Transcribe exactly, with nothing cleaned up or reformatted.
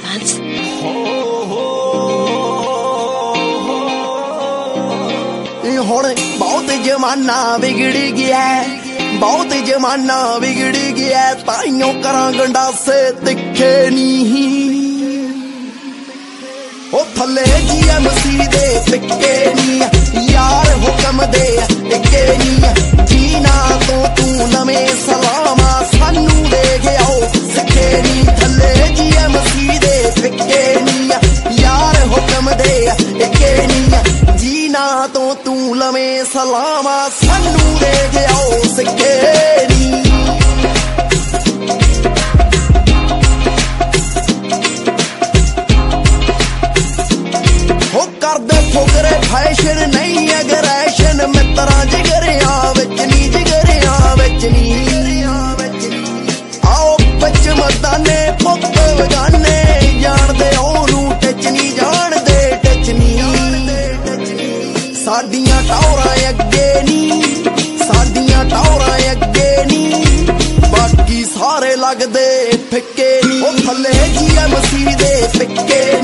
Dance. ਹੁਣ ਬਹੁਤ ਜਮਾਨਾ ਵਿਗੜ ਗਿਆ, ਬਹੁਤ ਜਮਾਨਾ ਵਿਗੜ ਗਿਆ, ਤਾਈਓ ਕਰਾਂ ਗੰਡਾਸੇ ਤਿੱਖੇ ਨੀ। ਉਹ ਥੱਲੇ ਜੀ ਐਮਸੀ ਦੇ ਪਿੱਕੇ ਨੀ, ਯਾਰ ਹੁਕਮ ਦੇ ਟਿੱਕੇ ਨੀ। ਜੀਨਾ ਤੋਂ ਤੂੰ ਨਵੇਂ ਸਲਾਮਾ ਸਾਨੂੰ ਦੇ ਗਿਆ ਸਿੱਖੇ ਨੀ। ਥੱਲੇ ਜੀ ਐਮਸੀ ਦੇ ਪਿੱਕੇ ਨੀ, ਯਾਰ ਹੁਕਮ ਦੇ ਟਿੱਕੇ ਨੀ। ਜੀਨਾ ਤੋਂ ਤੂੰ ਲਵੇਂ ਸਲਾਮਾ ਸਾਨੂੰ ਦੇ ਗਿਆ ਸਿੱਖੇ ਨੀ। ਹੋ ਕਰਦੇ ਫੁਕਰੇ ਫੈਸ਼ਨ ਨਹੀਂ ਅਗਰੈਸ਼ਨ, ਮਿੱਤਰਾਂ ਜਿਗਰਿਆਂ ਵਿੱਚ ਨੀ, ਜਿਗਰਿਆਂ ਵਿੱਚ ਨੀ। ਆਓ ਵਿੱਚ ਮਰਦਾਨੇ ਪੁੱਤ ਵਗਾਨੇ, ਜਾਣਦੇ ਉਹਨੂੰ ਟਿਚ ਨੀ, ਜਾਣਦੇ ਟਿਚ ਨੀ। ਸਾਡੀਆਂ ਟੌਰਾਂ ਅੱਗੇ ਨੀ, ਸਾਡੀਆਂ ਟੌਰਾਂ ਅੱਗੇ ਨੀ, ਬਾਕੀ ਸਾਰੇ ਲੱਗਦੇ ਫਿੱਕੇ ਨੀ। ਉਹ ਥੱਲੇ ਜੀ ਐਮਸੀ ਦੇ ਫਿੱਕੇ